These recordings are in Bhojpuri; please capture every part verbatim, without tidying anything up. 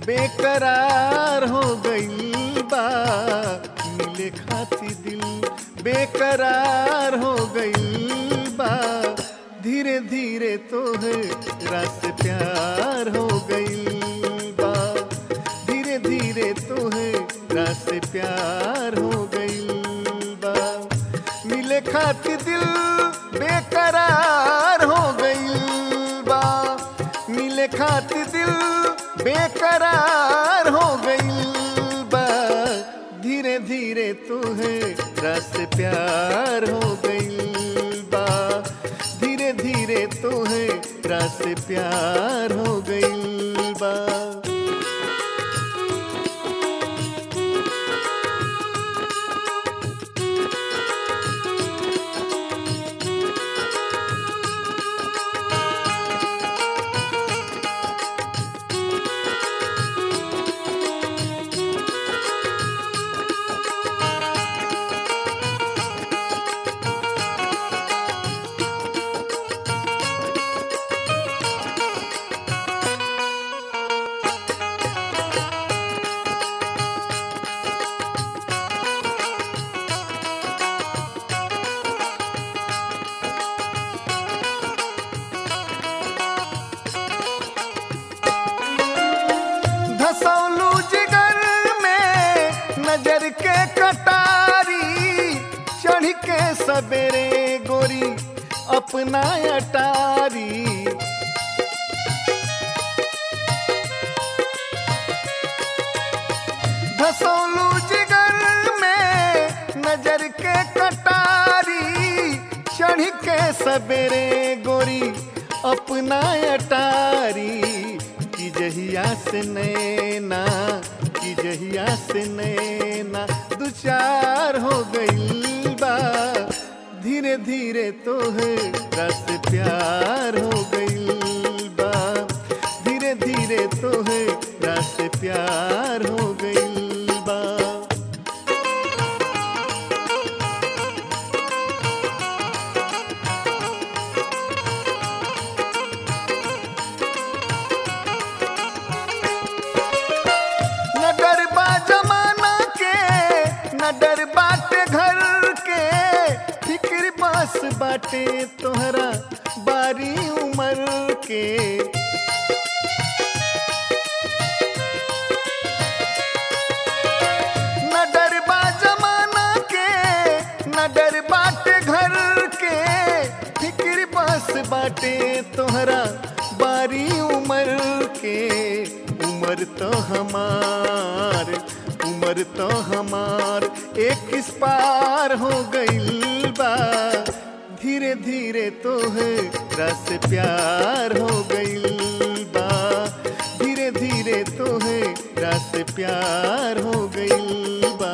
बेकरार हो गइल बा, मिले खातिर दिल बेकरार हो गइल बा। धीरे धीरे तोहरा से प्यार हो गइल बा, धीरे धीरे तोहरा से प्यार हो गइल बा। मिले खातिर दिल बेकरार हो गइल बा, मिले खातिर दिल बेकरार हो गइल बा। धीरे धीरे तोहरा से प्यार हो गइल बा, धीरे धीरे तोहरा से प्यार हो गइल बा। धसौलू जिगर में नजर के कटारी, चढ़ के सबेरे गोरी अपना अटारी। धसौलू जिगर में नजर के कटारी, चढ़ के सबेरे गोरी अपना अटारी। की जहिया से नैना, की जहिया से नैना दू चार हो गइल बा। धीरे धीरे तोहरा से प्यार हो गइल बा, धीरे धीरे तोहरा से प्यार हो गइल बा। न डर बा जमाना के, न डर बाटे घर के, फिक्र बस बाटे तोहरा बारी उम्र के। न डर बा जमाना के, न डर बाटे घर के, फिक्र बस बाटे तोहरा बारी उम्र के। उम्र तो हमार, उम्र तो हमार एक इस पार हो गइल बा। धीरे धीरे तोहरा से प्यार हो गइल बा, धीरे धीरे तोहरा से प्यार हो गइल बा।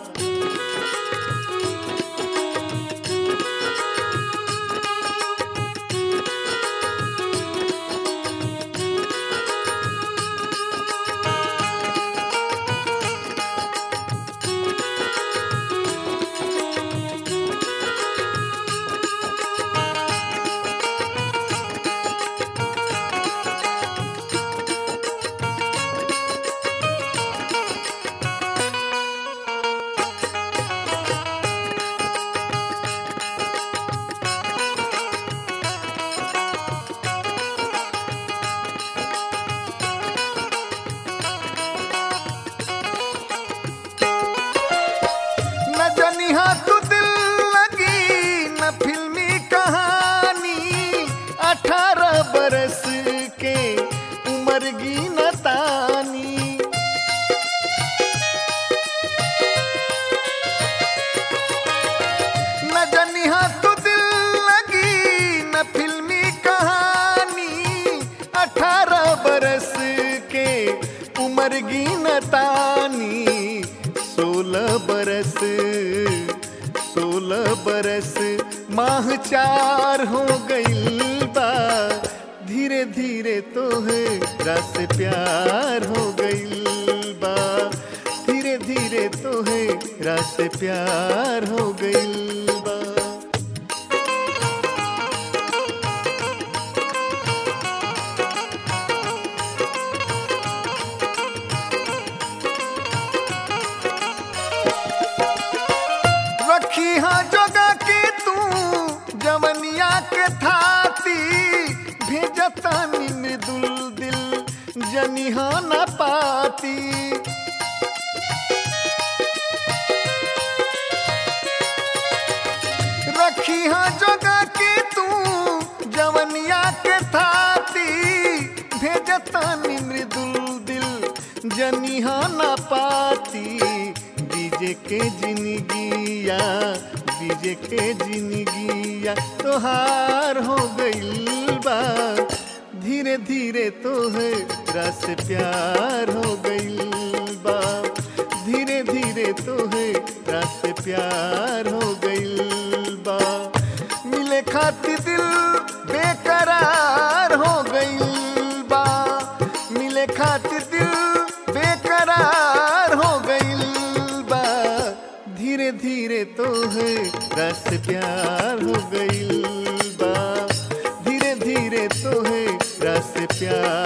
न जनिहा तू दिल लगी न फिल्मी कहानी, अठारह बरस के उम्र की न तानी। न जनिहा तू दिल लगी न फिल्मी कहानी, अठारह बरस के उम्र की न तानी। सोलह बरस, सोलह बरस माह चार हो गइल बा। धीरे धीरे तोहरा से प्यार हो गइल बा, धीरे धीरे तोहरा से प्यार हो गइल बा। भेजतानी मृदुल दिल जनिहा न पाती। रखी हाँ जोगा के तू जवनिया के थाती, भेजतानी मृदुल दिल जनिहा न पाती। बीजे के जिंदगिया बीजे के जिंदगिया तोहार हो गइल बा, धीरे धीरे तोहरा से प्यार हो गइल बा, धीरे धीरे तोहरा से प्यार हो गइल बा। मिले खातिर दिल बेकरार हो गइल बा, मिले खातिर दिल बेकरार हो गइल बा, धीरे धीरे तोहरा से प्यार हो गइल बा, धीरे धीरे तोहरा से प्यार